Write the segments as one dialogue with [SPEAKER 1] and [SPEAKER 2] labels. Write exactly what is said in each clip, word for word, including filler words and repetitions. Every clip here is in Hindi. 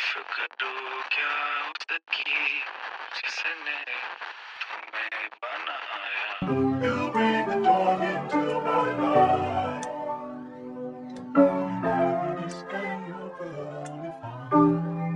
[SPEAKER 1] करूँ क्या उसकी जिसने तुम्हें बनाया। You bring the dawn into my life. Stay over.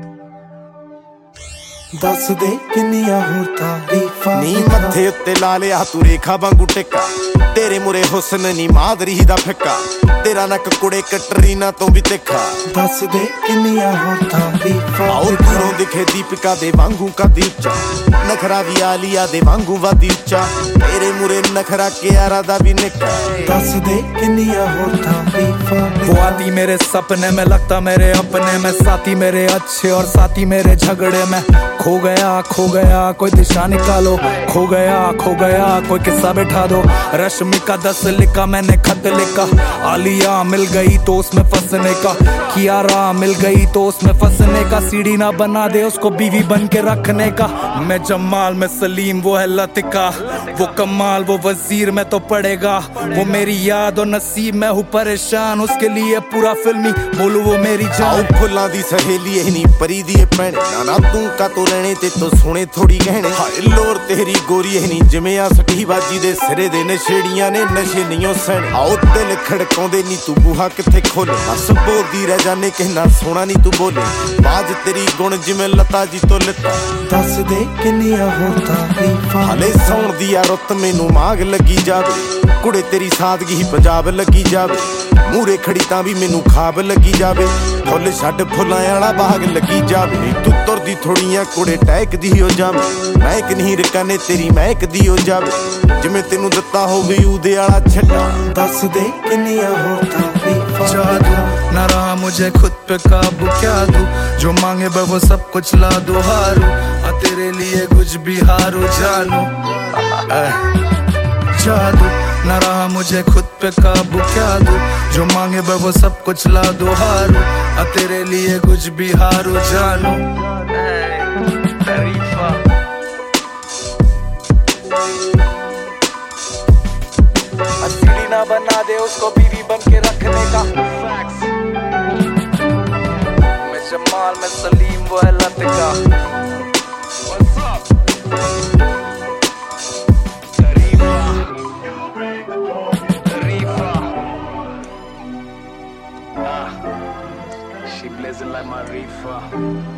[SPEAKER 2] दस दे किन्नियां होर तारीफां
[SPEAKER 3] नी मत्थे उत्ते ला लिया तू रेखा वांगू टिक्का तेरे मुरे हुस्न नी मादरी दा फिक्का तेरा नक कुड़े कटरीना तो भी तिखा।
[SPEAKER 2] दस दे किन्नियां होर तारीफां
[SPEAKER 3] आओ दूरों दिखे दीपिका दे वांगू का दीपचा नखरा भी आलिया दे वांगू वादी उच्चा तेरे मुरे नखरा कियारा दा भी निक्का।
[SPEAKER 2] दस दे किन्नियां होर तारीफां
[SPEAKER 4] वो आती मेरे सपने में लगता मेरे अपने में साथी मेरे अच्छे और साथी मेरे झगड़े में खो गया खो गया कोई दिशा निकालो खो गया खो गया कोई किस्सा बैठा दो। रश्मि का दस लिखा मैंने खत लिखा आलिया मिल गई तो उसमें फंसने का कियारा मिल गई तो उसमें फंसने का सीढ़ी ना बना दे उसको बीवी बन के रखने का। मैं जमाल में सलीम वो है लतिका वो कमाल वो वजीर में तो पड़ेगा वो मेरी याद और नसीब में हूँ परेशान उसके लिए पूरा फिल्मी बोलू वो मेरी जान।
[SPEAKER 3] फुल्लां दी सहेली है नी परी दी भैने नाना तू का तो रहने ते तो सोने थोड़ी गहने हाय लोर तेरी गोरी है नी जिमें आ सटी बाजी दे सिरे दे नशेड़ियां ने नशे नहीं सहने। आओ दिल खड़काउंदे नी तू बूहा किथे खोले हस बोलदी रह जाने कहना सोना नी तू बोले बाज तेरी गुण जिमें लता जी तो लता।
[SPEAKER 2] दस दे किन्नियां होर तारीफां
[SPEAKER 3] हले सौण दी आ रुत मैनू माग लगी जावे कुड़े तेरी सादगी ही पंजाब लगी जावे मूरे खड़ी तां भी मैनू खाब लगी जावे फुल छड्ड फुल्लां वाला बाग लगी जावे तू तुरदी थोड़ियां कुड़े टैक दी हो जावे महक नहीं रकाने तेरी महक दी हो जावे जिमें तेनू दत्ता होवे उदे वाला छड्डा।
[SPEAKER 2] दस दे किन्नियां होर तारीफां
[SPEAKER 4] जादू ना रहा मुझे खुद पे काबू क्या दूं जो मांगे बस वो सब कुछ ला दो हारू आ तेरे लिए कुछ भी हारू जानू जादू ना रहा मुझे खुद पे काबू क्या दूं जो मांगे बस वो सब कुछ ला दो हारू आ तेरे लिए कुछ भी हारू जानू। सीढ़ी ना बना दे उसको बीवी बन के रखने का। मैं जमाल में सलीम वो है Latika.
[SPEAKER 1] She blazing like my reefer.